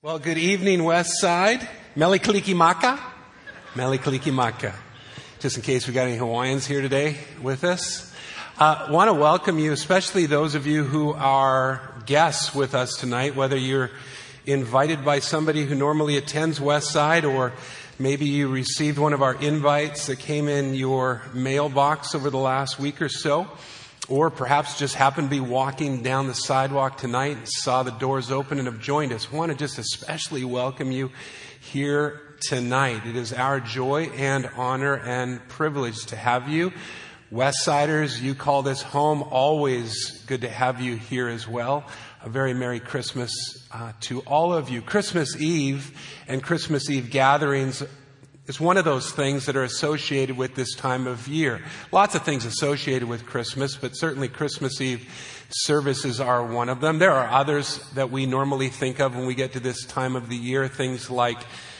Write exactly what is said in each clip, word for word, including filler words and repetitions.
Well, good evening, West Side. Mele Kalikimaka. Mele Kalikimaka. Just in case we got any Hawaiians here today with us. I uh, want to welcome you, especially those of you who are guests with us tonight, whether you're invited by somebody who normally attends West Side, or maybe you received one of our invites that came in your mailbox over the last week or so. Or perhaps just happened to be walking down the sidewalk tonight and saw the doors open and have joined us. I want to just especially welcome you here tonight. It is our joy and honor and privilege to have you. Westsiders, you call this home. Always good to have you here as well. A very Merry Christmas uh, to all of you. Christmas Eve and Christmas Eve gatherings is one of those things that are associated with this time of year. Lots of things associated with Christmas, but certainly Christmas Eve services are one of them. There are others that we normally think of when we get to this time of the year, things like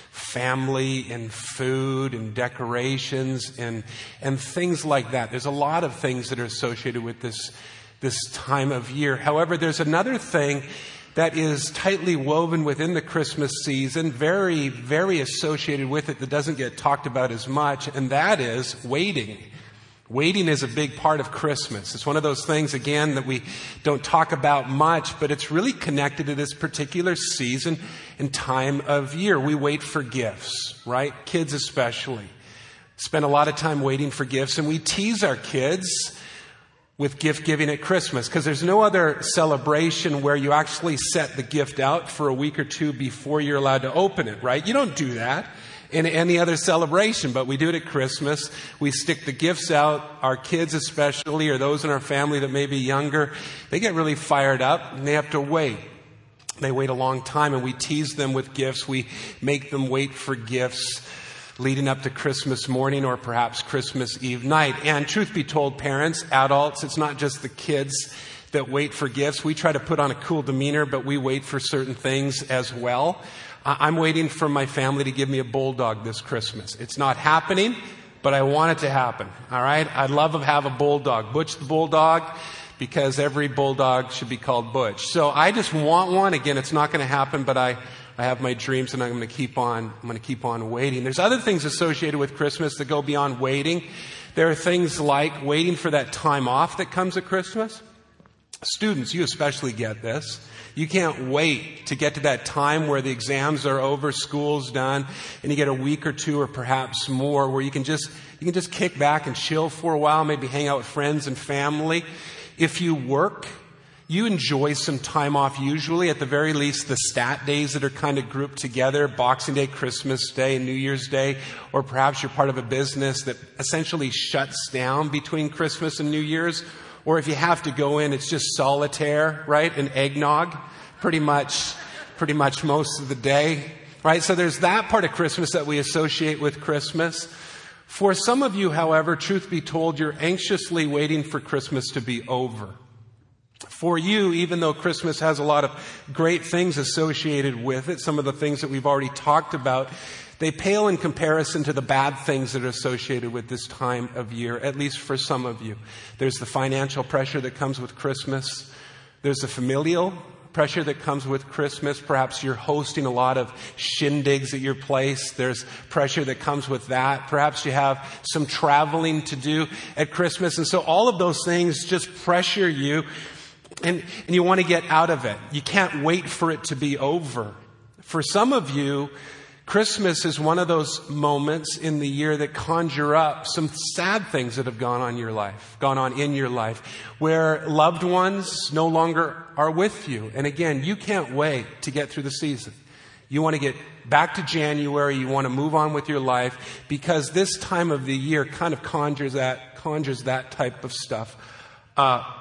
family and food and decorations and and things like that. There's a lot of things that are associated with this this time of year. However, there's another thing that is tightly woven within the Christmas season, very, very associated with it, that doesn't get talked about as much, and that is waiting. Waiting is a big part of Christmas. It's one of those things, again, that we don't talk about much, but it's really connected to this particular season and time of year. We wait for gifts, right? Kids especially spend a lot of time waiting for gifts, and we tease our kids with gift giving at Christmas, because there's no other celebration where you actually set the gift out for a week or two before you're allowed to open it, right? You don't do that in any other celebration, but we do it at Christmas. We stick the gifts out. Our kids especially, or those in our family that may be younger, they get really fired up and they have to wait. They wait a long time, and we tease them with gifts. We make them wait for gifts leading up to Christmas morning or perhaps Christmas Eve night. And truth be told, parents, adults, it's not just the kids that wait for gifts. We try to put on a cool demeanor, but we wait for certain things as well. I'm waiting for my family to give me a bulldog this Christmas. It's not happening, but I want it to happen. All right? I'd love to have a bulldog. Butch the bulldog, because every bulldog should be called Butch. So I just want one. Again, it's not going to happen, but I I have my dreams, and I'm going to keep on, I'm going to keep on waiting. There's other things associated with Christmas that go beyond waiting. There are things like waiting for that time off that comes at Christmas. Students, you especially get this. You can't wait to get to that time where the exams are over, school's done, and you get a week or two or perhaps more where you can just, you can just kick back and chill for a while, maybe hang out with friends and family. If you work, you enjoy some time off, usually, at the very least, the stat days that are kind of grouped together, Boxing Day, Christmas Day, and New Year's Day, or perhaps you're part of a business that essentially shuts down between Christmas and New Year's, or if you have to go in, it's just solitaire, right, and eggnog, pretty much, pretty much most of the day, right? So there's that part of Christmas that we associate with Christmas. For some of you, however, truth be told, you're anxiously waiting for Christmas to be over. For you, even though Christmas has a lot of great things associated with it, some of the things that we've already talked about, they pale in comparison to the bad things that are associated with this time of year, at least for some of you. There's the financial pressure that comes with Christmas. There's the familial pressure that comes with Christmas. Perhaps you're hosting a lot of shindigs at your place. There's pressure that comes with that. Perhaps you have some traveling to do at Christmas. And so all of those things just pressure you. And, and you want to get out of it. You can't wait for it to be over. For some of you, Christmas is one of those moments in the year that conjure up some sad things that have gone on your life, gone on in your life, where loved ones no longer are with you. And again, you can't wait to get through the season. You want to get back to January. You want to move on with your life, because this time of the year kind of conjures that, conjures that type of stuff up.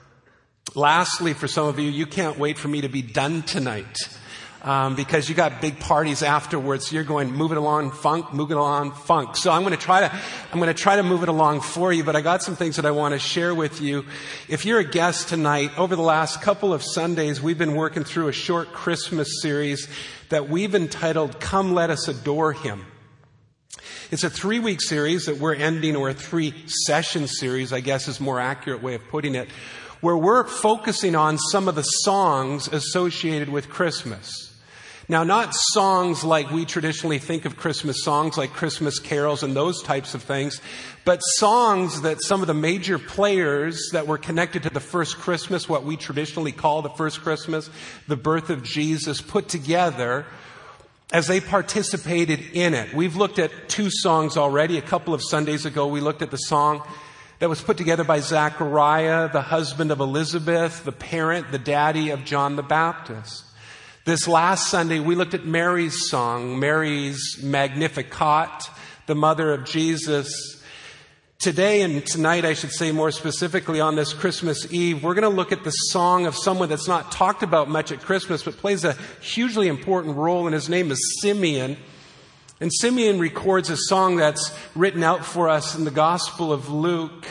Lastly, for some of you, you can't wait for me to be done tonight, um, because you got big parties afterwards. So you're going, move it along, funk, move it along, funk. So I'm going to try to, I'm going to try to move it along for you. But I got some things that I want to share with you. If you're a guest tonight, over the last couple of Sundays, we've been working through a short Christmas series that we've entitled "Come Let Us Adore Him." It's a three-week series that we're ending, or a three-session series, I guess is a more accurate way of putting it, where we're focusing on some of the songs associated with Christmas. Now, not songs like we traditionally think of Christmas songs, like Christmas carols and those types of things, but songs that some of the major players that were connected to the first Christmas, what we traditionally call the first Christmas, the birth of Jesus, put together as they participated in it. We've looked at two songs already. A couple of Sundays ago, we looked at the song that was put together by Zechariah, the husband of Elizabeth, the parent, the daddy of John the Baptist. This last Sunday, we looked at Mary's song, Mary's Magnificat, the mother of Jesus. Today and tonight, I should say more specifically on this Christmas Eve, we're going to look at the song of someone that's not talked about much at Christmas, but plays a hugely important role, and his name is Simeon. And Simeon records a song that's written out for us in the Gospel of Luke.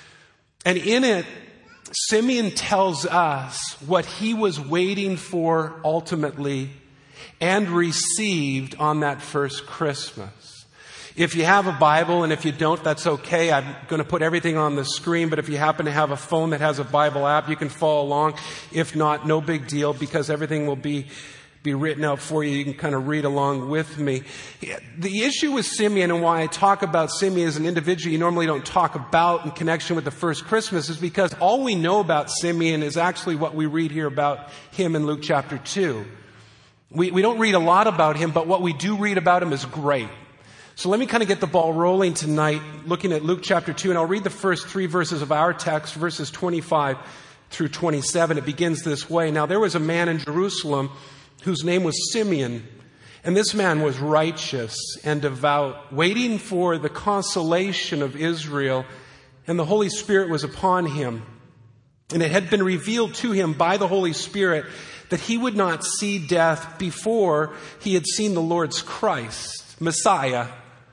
And in it, Simeon tells us what he was waiting for ultimately and received on that first Christmas. If you have a Bible, and if you don't, that's okay. I'm going to put everything on the screen, but if you happen to have a phone that has a Bible app, you can follow along. If not, no big deal, because everything will be be written out for you. You can kind of read along with me. The issue with Simeon, and why I talk about Simeon as an individual you normally don't talk about in connection with the first Christmas, is because all we know about Simeon is actually what we read here about him in Luke chapter two. We, we don't read a lot about him, but what we do read about him is great. So let me kind of get the ball rolling tonight, looking at Luke chapter two, and I'll read the first three verses of our text, verses twenty-five through twenty-seven. It begins this way. Now there was a man in Jerusalem whose name was Simeon, and this man was righteous and devout, waiting for the consolation of Israel, and the Holy Spirit was upon him. And it had been revealed to him by the Holy Spirit that he would not see death before he had seen the Lord's Christ, Messiah.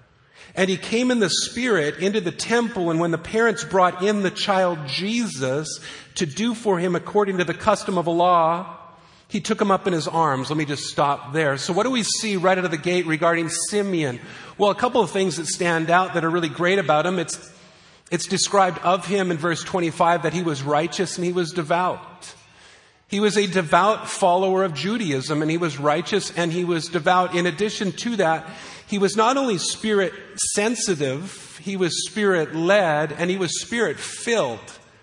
And he came in the Spirit into the temple, and when the parents brought in the child Jesus to do for him according to the custom of the law, he took him up in his arms. Let me just stop there. So what do we see right out of the gate regarding Simeon? Well, a couple of things that stand out that are really great about him. It's, it's described of him in verse twenty-five that he was righteous and he was devout. He was a devout follower of Judaism, and he was righteous and he was devout. In addition to that, he was not only spirit sensitive, he was spirit led, and he was spirit filled.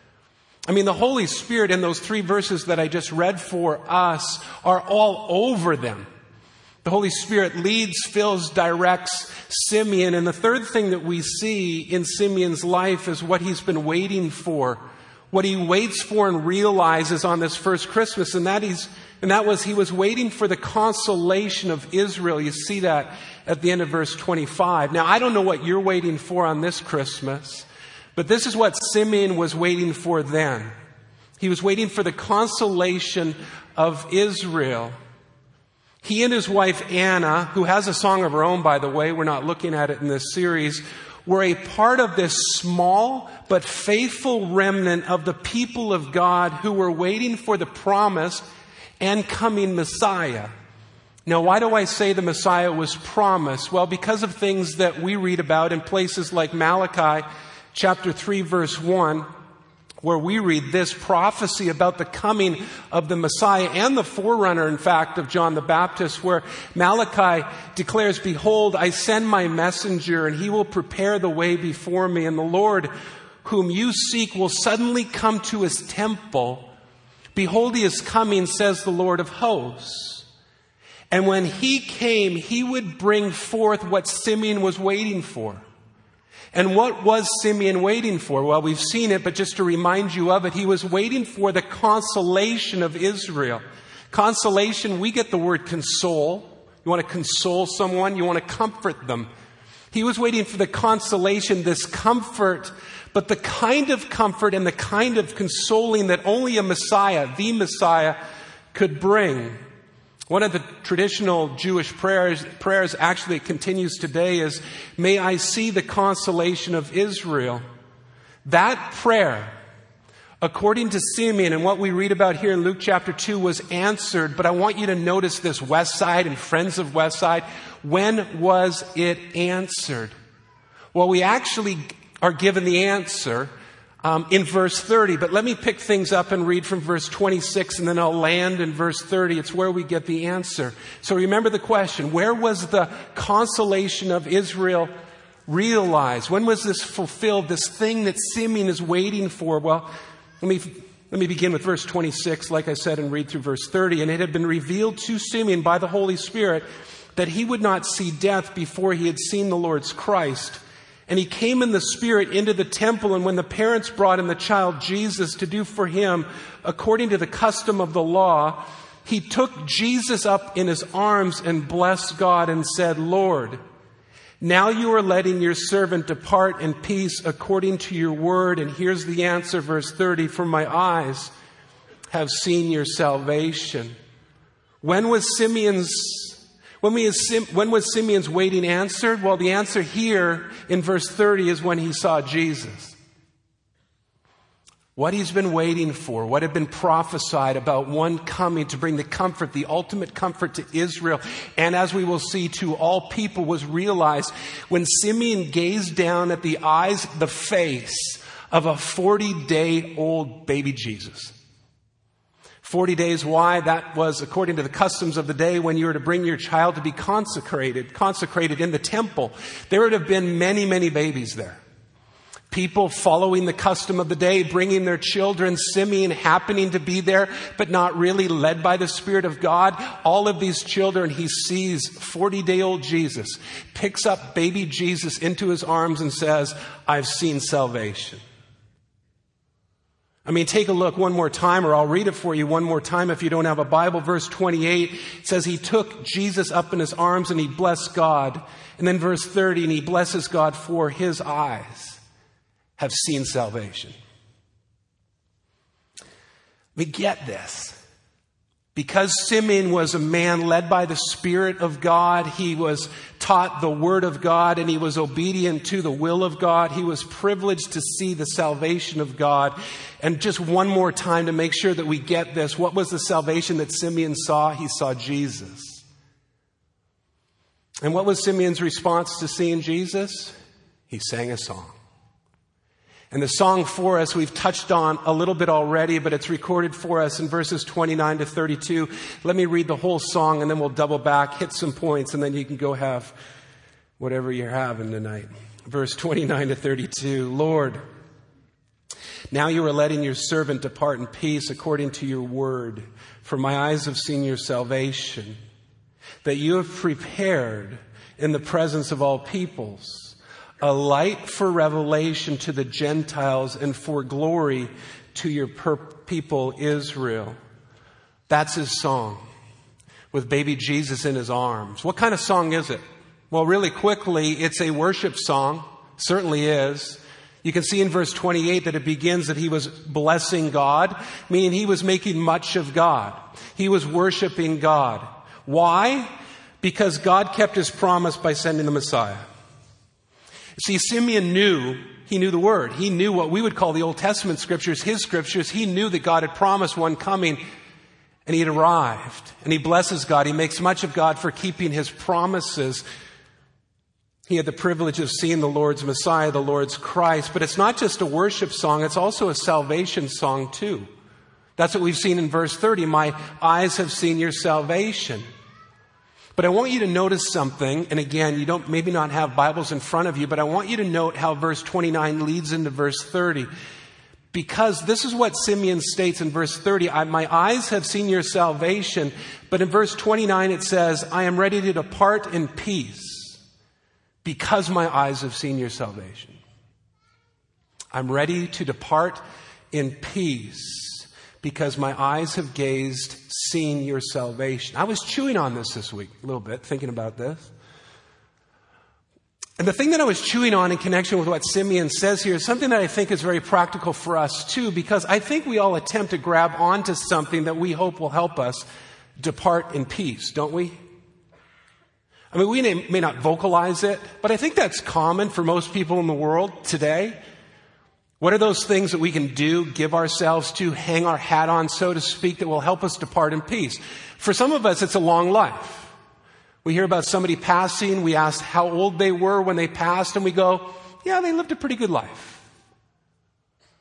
I mean, the Holy Spirit in those three verses that I just read for us are all over them. The Holy Spirit leads, fills, directs Simeon. And the third thing that we see in Simeon's life is what he's been waiting for. What he waits for and realizes on this first Christmas. And that, he's, and that was he was waiting for the consolation of Israel. You see that at the end of verse twenty-five. Now, I don't know what you're waiting for on this Christmas, but this is what Simeon was waiting for then. He was waiting for the consolation of Israel. He and his wife Anna, who has a song of her own, by the way, we're not looking at it in this series, were a part of this small but faithful remnant of the people of God who were waiting for the promised and coming Messiah. Now, why do I say the Messiah was promised? Well, because of things that we read about in places like Malachi chapter three, verse one, where we read this prophecy about the coming of the Messiah and the forerunner, in fact, of John the Baptist, where Malachi declares, "Behold, I send my messenger, and he will prepare the way before me. And the Lord whom you seek will suddenly come to his temple. Behold, he is coming, says the Lord of hosts." And when he came, he would bring forth what Simeon was waiting for. And what was Simeon waiting for? Well, we've seen it, but just to remind you of it, he was waiting for the consolation of Israel. Consolation, we get the word console. You want to console someone, you want to comfort them. He was waiting for the consolation, this comfort, but the kind of comfort and the kind of consoling that only a Messiah, the Messiah, could bring. One of the traditional Jewish prayers, prayers actually it continues today, is, "May I see the consolation of Israel." That prayer, according to Simeon and what we read about here in Luke chapter two, was answered. But I want you to notice this, Westside and friends of Westside. When was it answered? Well, we actually are given the answer um, in verse thirty. But let me pick things up and read from verse twenty-six, and then I'll land in verse thirty. It's where we get the answer. So remember the question. Where was the consolation of Israel realized? When was this fulfilled, this thing that Simeon is waiting for? Well, let me, let me begin with verse twenty-six, like I said, and read through verse thirty. And it had been revealed to Simeon by the Holy Spirit that he would not see death before he had seen the Lord's Christ. And he came in the Spirit into the temple, and when the parents brought in the child Jesus to do for him according to the custom of the law, he took Jesus up in his arms and blessed God and said, Lord, now you are letting your servant depart in peace according to your word. And here's the answer, verse thirty, for my eyes have seen your salvation. When was Simeon's When, we, when was Simeon's waiting answered? Well, the answer here in verse thirty is when he saw Jesus. What he's been waiting for, what had been prophesied about one coming to bring the comfort, the ultimate comfort to Israel, and as we will see to all people, was realized when Simeon gazed down at the eyes, the face of a forty-day-old baby Jesus. Forty days, why? That was according to the customs of the day when you were to bring your child to be consecrated, consecrated in the temple. There would have been many, many babies there. People following the custom of the day, bringing their children, Simeon happening to be there, but not really led by the Spirit of God. All of these children, he sees forty-day-old Jesus, picks up baby Jesus into his arms and says, I've seen salvation. I mean, take a look one more time, or I'll read it for you one more time if you don't have a Bible. Verse twenty-eight says he took Jesus up in his arms and he blessed God. And then verse thirty, and he blesses God for his eyes have seen salvation. We get this. Because Simeon was a man led by the Spirit of God, he was taught the Word of God, and he was obedient to the will of God. He was privileged to see the salvation of God. And just one more time to make sure that we get this. What was the salvation that Simeon saw? He saw Jesus. And what was Simeon's response to seeing Jesus? He sang a song. And the song for us, we've touched on a little bit already, but it's recorded for us in verses twenty-nine to thirty-two. Let me read the whole song and then we'll double back, hit some points, and then you can go have whatever you're having tonight. Verse twenty-nine to thirty-two. Lord, now you are letting your servant depart in peace according to your word. For my eyes have seen your salvation, that you have prepared in the presence of all peoples a light for revelation to the Gentiles and for glory to your per- people Israel. That's his song, with baby Jesus in his arms. What kind of song is it? Well, really quickly, it's a worship song. Certainly is. You can see in verse twenty-eight that it begins that he was blessing God, meaning he was making much of God. He was worshiping God. Why? Because God kept his promise by sending the Messiah. See, Simeon knew, he knew the word. He knew what we would call the Old Testament scriptures, his scriptures. He knew that God had promised one coming, and he had arrived. And he blesses God. He makes much of God for keeping his promises. He had the privilege of seeing the Lord's Messiah, the Lord's Christ. But it's not just a worship song, it's also a salvation song too. That's what we've seen in verse thirty. My eyes have seen your salvation. But I want you to notice something, and again, you don't maybe not have Bibles in front of you, but I want you to note how verse twenty-nine leads into verse thirty. Because this is what Simeon states in verse thirty, I, my eyes have seen your salvation. But in verse twenty-nine it says, I am ready to depart in peace because my eyes have seen your salvation. I'm ready to depart in peace because my eyes have gazed, seen your salvation. I was chewing on this this week a little bit, thinking about this. And the thing that I was chewing on in connection with what Simeon says here is something that I think is very practical for us too, because I think we all attempt to grab onto something that we hope will help us depart in peace, don't we? I mean, we may not vocalize it, but I think that's common for most people in the world today. What are those things that we can do, give ourselves to, hang our hat on, so to speak, that will help us depart in peace? For some of us, it's a long life. We hear about somebody passing, we ask how old they were when they passed, and we go, yeah, they lived a pretty good life.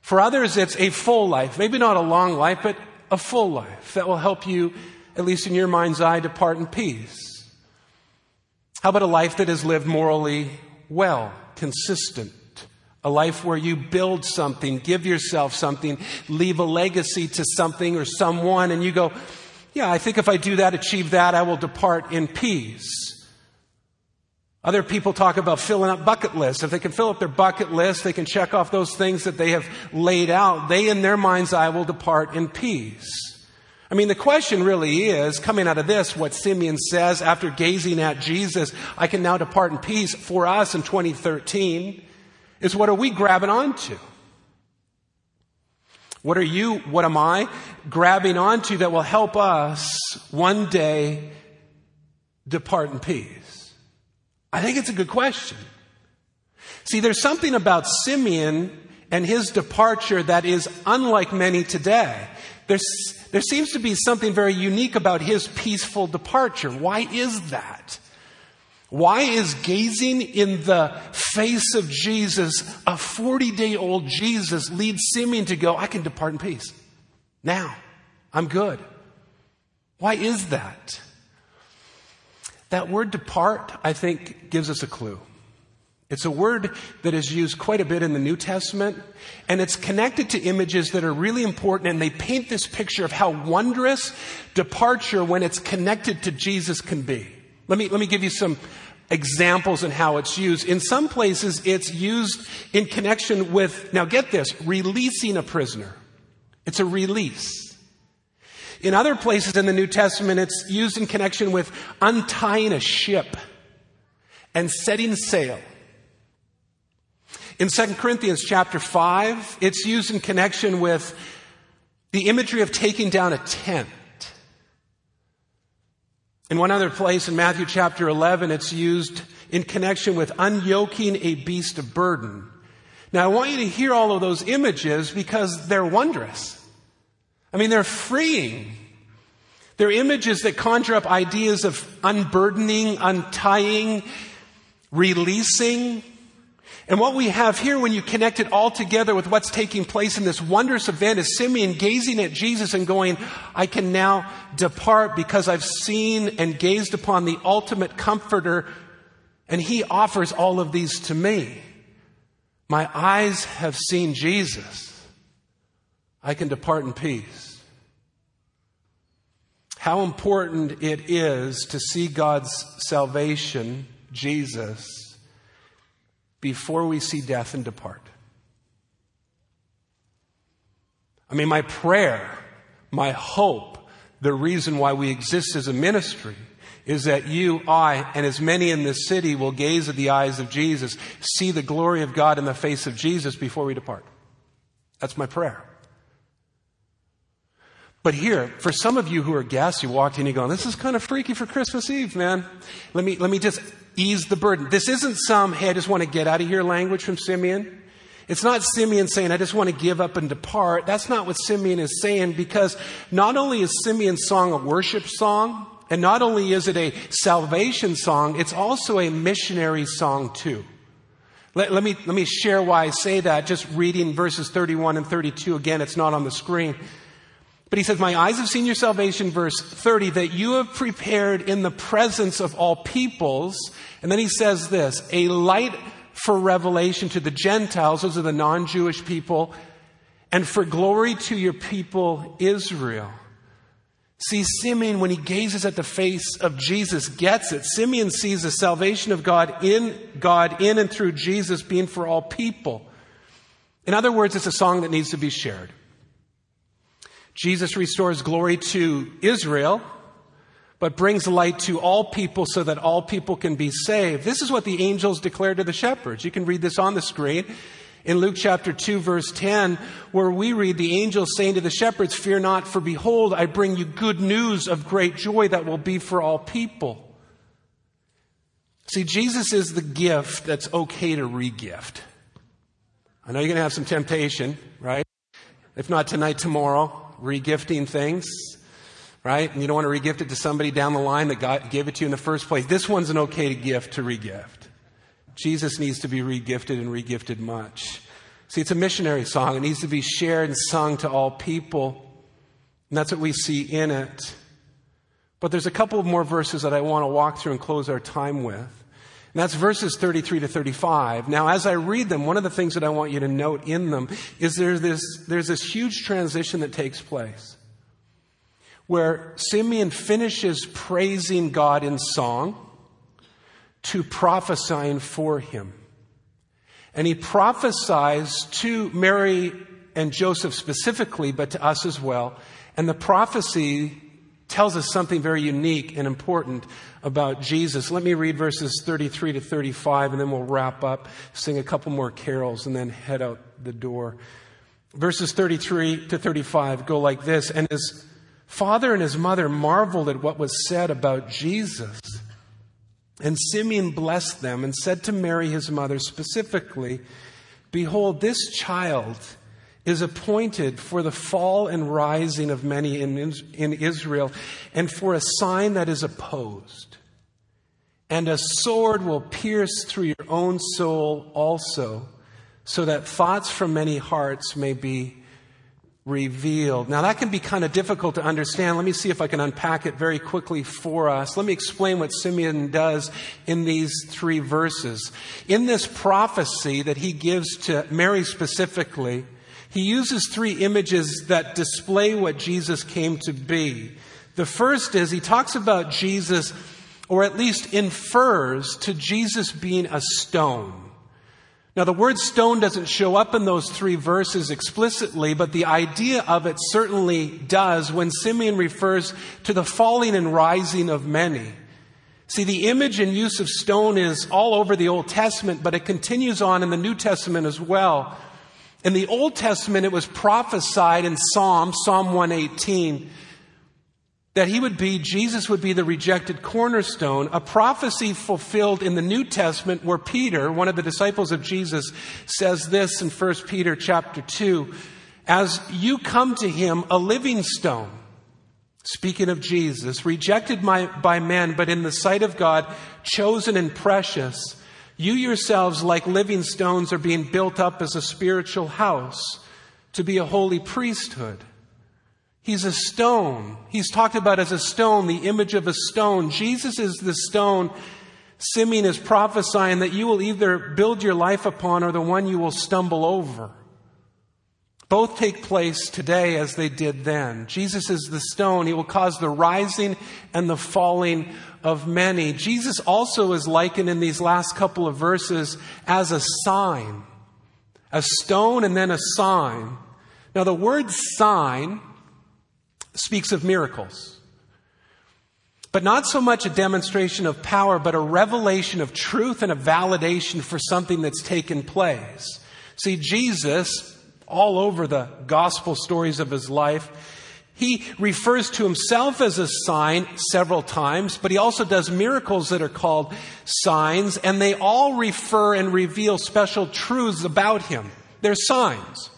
For others, it's a full life. Maybe not a long life, but a full life that will help you, at least in your mind's eye, depart in peace. How about a life that is lived morally well, consistent? A life where you build something, give yourself something, leave a legacy to something or someone, and you go, yeah, I think if I do that, achieve that, I will depart in peace. Other people talk about filling up bucket lists. If they can fill up their bucket list, they can check off those things that they have laid out. They, in their mind's eye, will depart in peace. I mean, the question really is, coming out of this, what Simeon says after gazing at Jesus, I can now depart in peace, for us in twenty thirteen, is what are we grabbing onto? What are you, what am I grabbing onto that will help us one day depart in peace? I think it's a good question. See, there's something about Simeon and his departure that is unlike many today. There's, there seems to be something very unique about his peaceful departure. Why is that? Why is gazing in the face of Jesus, a forty-day-old Jesus, lead Simeon to go, I can depart in peace. Now, I'm good. Why is that? That word depart, I think, gives us a clue. It's a word that is used quite a bit in the New Testament, and it's connected to images that are really important, and they paint this picture of how wondrous departure, when it's connected to Jesus, can be. Let me, let me give you some examples on how it's used. In some places, it's used in connection with, now get this, releasing a prisoner. It's a release. In other places in the New Testament, it's used in connection with untying a ship and setting sail. In Second Corinthians chapter five, it's used in connection with the imagery of taking down a tent. In one other place, in Matthew chapter eleven, it's used in connection with unyoking a beast of burden. Now, I want you to hear all of those images because they're wondrous. I mean, they're freeing. They're images that conjure up ideas of unburdening, untying, releasing. And what we have here, when you connect it all together with what's taking place in this wondrous event, is Simeon gazing at Jesus and going, I can now depart because I've seen and gazed upon the ultimate comforter, and he offers all of these to me. My eyes have seen Jesus. I can depart in peace. How important it is to see God's salvation, Jesus, before we see death and depart. I mean, my prayer, my hope, the reason why we exist as a ministry is that you, I, and as many in this city will gaze at the eyes of Jesus, see the glory of God in the face of Jesus before we depart. That's my prayer. But here, for some of you who are guests, you walked in and you go, this is kind of freaky for Christmas Eve, man. Let me, let me just ease the burden. This isn't some, hey, I just want to get out of here language from Simeon. It's not Simeon saying, I just want to give up and depart. That's not what Simeon is saying, because not only is Simeon's song a worship song, and not only is it a salvation song, it's also a missionary song too. Let, let me, let me share why I say that, just reading verses thirty-one and thirty-two. Again, it's not on the screen. But he says, my eyes have seen your salvation, verse thirty, that you have prepared in the presence of all peoples. And then he says this, a light for revelation to the Gentiles, those are the non-Jewish people, and for glory to your people Israel. See, Simeon, when he gazes at the face of Jesus, gets it. Simeon sees the salvation of God in God, in and through Jesus, being for all people. In other words, it's a song that needs to be shared. Jesus restores glory to Israel, but brings light to all people so that all people can be saved. This is what the angels declared to the shepherds. You can read this on the screen. In Luke chapter two, verse ten, where we read the angels saying to the shepherds, fear not, for behold, I bring you good news of great joy that will be for all people. See, Jesus is the gift that's okay to re-gift. I know you're going to have some temptation, right? If not tonight, tomorrow. Regifting things, right? And you don't want to regift it to somebody down the line that God gave it to you in the first place. This one's an okay gift to regift. Jesus needs to be regifted and regifted much. See, it's a missionary song. It needs to be shared and sung to all people. And that's what we see in it. But there's a couple of more verses that I want to walk through and close our time with. And that's verses thirty-three to thirty-five. Now, as I read them, one of the things that I want you to note in them is there's this, there's this huge transition that takes place, where Simeon finishes praising God in song to prophesying for him. And he prophesies to Mary and Joseph specifically, but to us as well. And the prophecy tells us something very unique and important about Jesus. Let me read verses thirty-three to thirty-five, and then we'll wrap up, sing a couple more carols, and then head out the door. Verses thirty-three to thirty-five go like this. And his father and his mother marveled at what was said about Jesus. And Simeon blessed them and said to Mary, his mother, specifically, "Behold, this child is appointed for the fall and rising of many in, in Israel, and for a sign that is opposed. And a sword will pierce through your own soul also, so that thoughts from many hearts may be revealed." Now that can be kind of difficult to understand. Let me see if I can unpack it very quickly for us. Let me explain what Simeon does in these three verses. In this prophecy that he gives to Mary specifically, he uses three images that display what Jesus came to be. The first is he talks about Jesus, or at least infers to Jesus being a stone. Now, the word stone doesn't show up in those three verses explicitly, but the idea of it certainly does when Simeon refers to the falling and rising of many. See, the image and use of stone is all over the Old Testament, but it continues on in the New Testament as well. In the Old Testament, it was prophesied in Psalm, Psalm one eighteen, that he would be, Jesus would be the rejected cornerstone, a prophecy fulfilled in the New Testament where Peter, one of the disciples of Jesus, says this in First Peter chapter two, "As you come to him, a living stone," speaking of Jesus, "rejected by, by men, but in the sight of God, chosen and precious, you yourselves, like living stones, are being built up as a spiritual house to be a holy priesthood." He's a stone. He's talked about as a stone, the image of a stone. Jesus is the stone. Simeon is prophesying that you will either build your life upon or the one you will stumble over. Both take place today as they did then. Jesus is the stone. He will cause the rising and the falling of many. Jesus also is likened in these last couple of verses as a sign. A stone and then a sign. Now the word sign speaks of miracles, but not so much a demonstration of power, but a revelation of truth and a validation for something that's taken place. See, Jesus, all over the gospel stories of his life, he refers to himself as a sign several times, but he also does miracles that are called signs, and they all refer and reveal special truths about him. They're signs.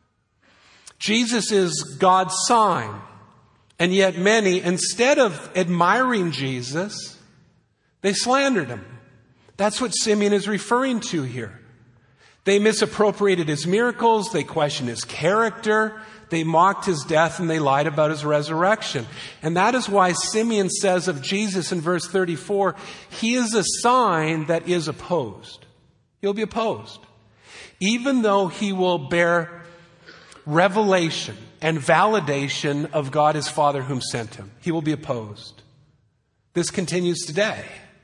Jesus is God's sign. And yet many, instead of admiring Jesus, they slandered him. That's what Simeon is referring to here. They misappropriated his miracles. They questioned his character. They mocked his death, and they lied about his resurrection. And that is why Simeon says of Jesus in verse thirty-four, he is a sign that is opposed. He'll be opposed. Even though he will bear revelation and validation of God his Father whom sent him, he will be opposed. This continues today.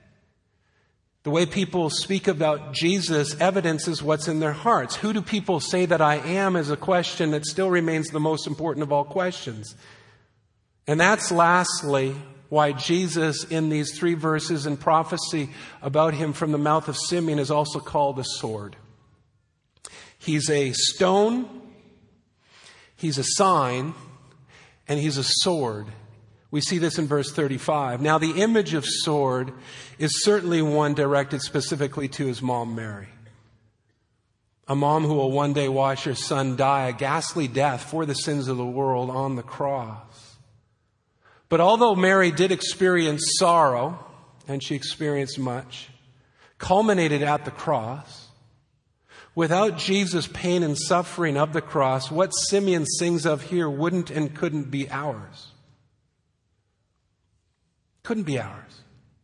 The way people speak about Jesus evidences what's in their hearts. Who do people say that I am is a question that still remains the most important of all questions. And that's lastly why Jesus in these three verses in prophecy about him from the mouth of Simeon is also called a sword. He's a stone, he's a sign, and he's a sword. We see this in verse thirty-five. Now, the image of sword is certainly one directed specifically to his mom, Mary. A mom who will one day watch her son die a ghastly death for the sins of the world on the cross. But although Mary did experience sorrow, and she experienced much, culminated at the cross, Without Jesus' pain and suffering of the cross, what Simeon sings of here wouldn't and couldn't be ours. Couldn't be ours.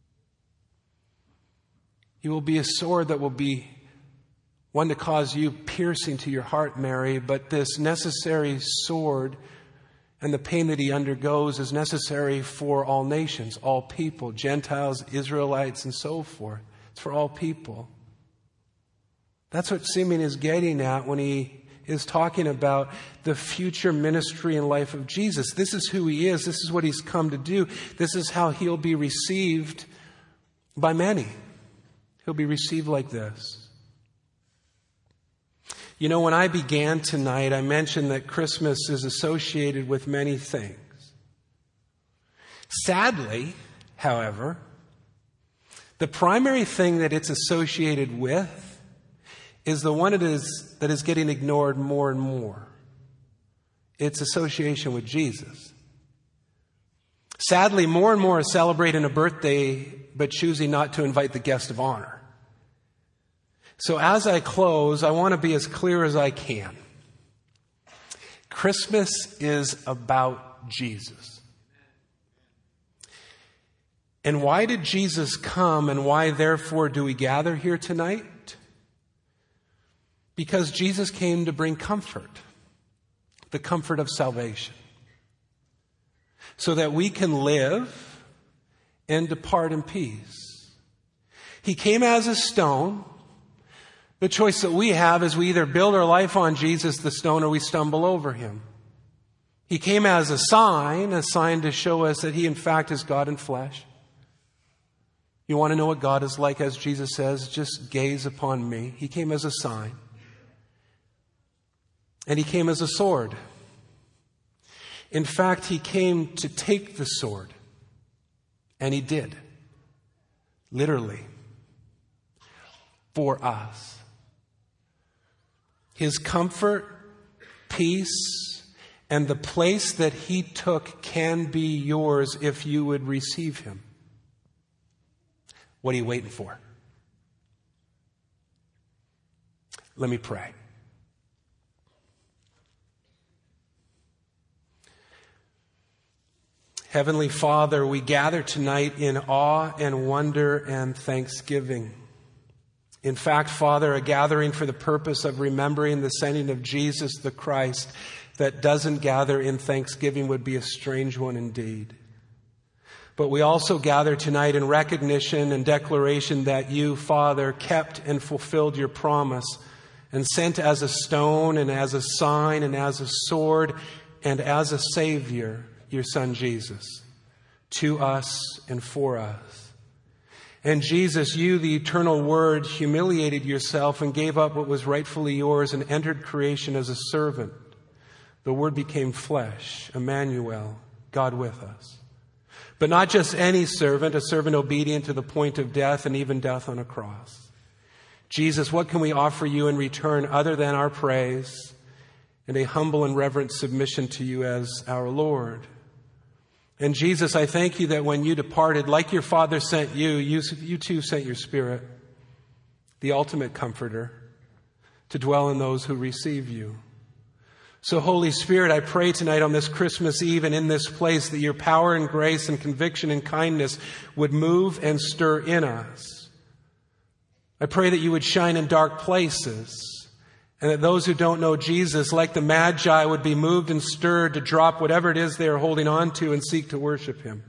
He will be a sword that will be one to cause you piercing to your heart, Mary, but this necessary sword and the pain that he undergoes is necessary for all nations, all people, Gentiles, Israelites, and so forth. It's for all people. That's what Simeon is getting at when he is talking about the future ministry and life of Jesus. This is who he is. This is what he's come to do. This is how he'll be received by many. He'll be received like this. You know, when I began tonight, I mentioned that Christmas is associated with many things. Sadly, however, the primary thing that it's associated with is the one it is that is getting ignored more and more. Its association with Jesus. Sadly, more and more are celebrating a birthday, but choosing not to invite the guest of honor. So as I close, I want to be as clear as I can. Christmas is about Jesus. And why did Jesus come, and why therefore do we gather here tonight? Because Jesus came to bring comfort, the comfort of salvation, so that we can live and depart in peace. He came as a stone. The choice that we have is we either build our life on Jesus, the stone, or we stumble over him. He came as a sign, a sign to show us that he in fact is God in flesh. You want to know what God is like, as Jesus says, just gaze upon me. He came as a sign. And he came as a sword. In fact, he came to take the sword. And he did. Literally. For us. His comfort, peace, and the place that he took can be yours if you would receive him. What are you waiting for? Let me pray. Heavenly Father, we gather tonight in awe and wonder and thanksgiving. In fact, Father, a gathering for the purpose of remembering the sending of Jesus the Christ that doesn't gather in thanksgiving would be a strange one indeed. But we also gather tonight in recognition and declaration that you, Father, kept and fulfilled your promise and sent as a stone and as a sign and as a sword and as a Savior your Son Jesus, to us and for us. And Jesus, you, the eternal Word, humiliated yourself and gave up what was rightfully yours and entered creation as a servant. The Word became flesh, Emmanuel, God with us. But not just any servant, a servant obedient to the point of death and even death on a cross. Jesus, what can we offer you in return other than our praise and a humble and reverent submission to you as our Lord? And Jesus, I thank you that when you departed, like your Father sent you, you, you too sent your Spirit, the ultimate comforter, to dwell in those who receive you. So Holy Spirit, I pray tonight on this Christmas Eve and in this place that your power and grace and conviction and kindness would move and stir in us. I pray that you would shine in dark places, and that those who don't know Jesus, like the Magi, would be moved and stirred to drop whatever it is they are holding on to and seek to worship him.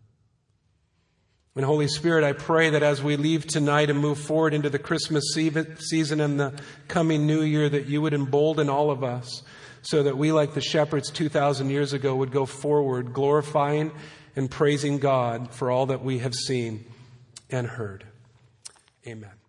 And Holy Spirit, I pray that as we leave tonight and move forward into the Christmas season and the coming new year, that you would embolden all of us so that we, like the shepherds two thousand years ago, would go forward glorifying and praising God for all that we have seen and heard. Amen.